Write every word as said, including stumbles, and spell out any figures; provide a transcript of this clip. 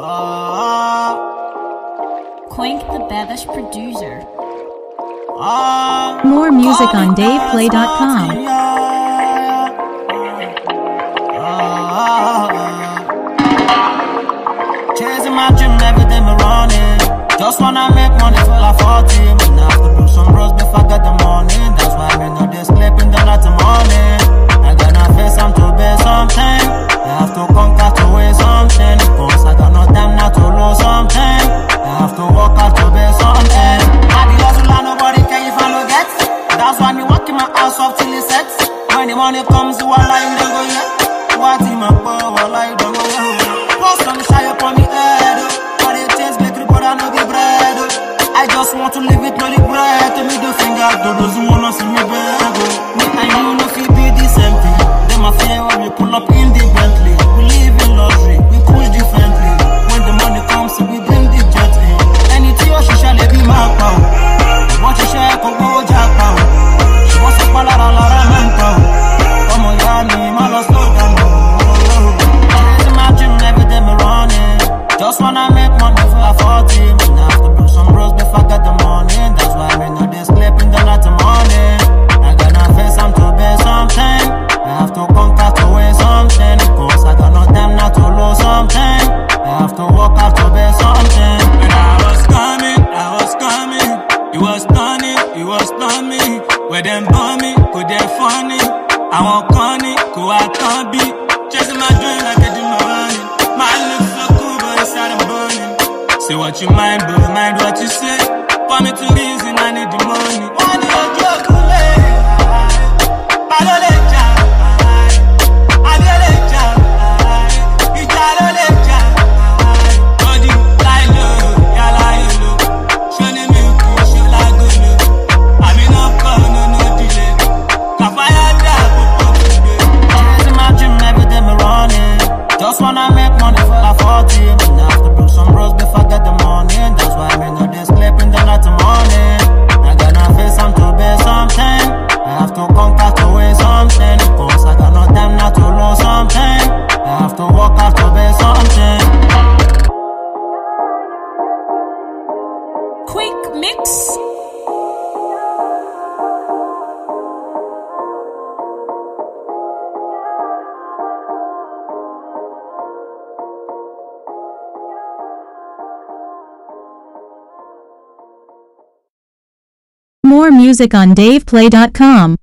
Quink the Babish producer. More music on dave play dot com. Chasing my dream every day, me running. Just wanna make money till I'm forty. Man, I have to do some bros before I get the money. That's why me know they sleep in the night to morning. I gotta face some to bear something. I have to conquer to win something. Cause I got no time now to lose something. I have to work hard to bear something. I be hustle and nobody care if I no get. That's why me working my ass off till it sets. When the money comes, you are lying, don't go yet. What in my power, like don't go yet. Post on the shy up on the head. But it tastes bakery, but I know the bread. I just want to live with no regret. Me the finger to those who wanna see me beg. Me I know no feel be the same thing. Them a fear when we pull up in the Bentley. We live in luxury, we push differently. When the money comes, we bring the jet in. Anything or she shall be my power. What you share, go go jack power. She wants to call her a lot of mental. Come on, Yanni, man, let's slow down. Chasing my dream every day, me running. Just wanna make money for a forty. Man, I have to do some bros before I get the money. That's why me know they sleep in the night to morning. I gotta face some to bear something. I have to conquer to win something. Cause I got no time now to lose something. I have to work hard to bear something. When I was coming, I was coming. It was stunning, it was stunning. Where them burn me, could they funny? I want conny, go I can't be. Chasing my dream like I do my running. My looks so cool, but inside I'm burning. Say what you mind, but mind what you say. For me to reason, I need the money. Money, oh, joke, I don't let you. I don't let you. You don't let you. Body, lie low, yeah, lie low. Show me milk, show like go low. I mean, no call, no, no delay. Kafaya da, popo today. Chasing my dream every day, me running. Just wanna make money for a forty. Man, I have to do some bros before I get the money. That's why me know they sleep in the night to morning. I gotta face some to bear something. I have to conquer to win something. Cause I got no time now to lose something. I have to work hard to bear something. Quink mix. More music on dave play dot com.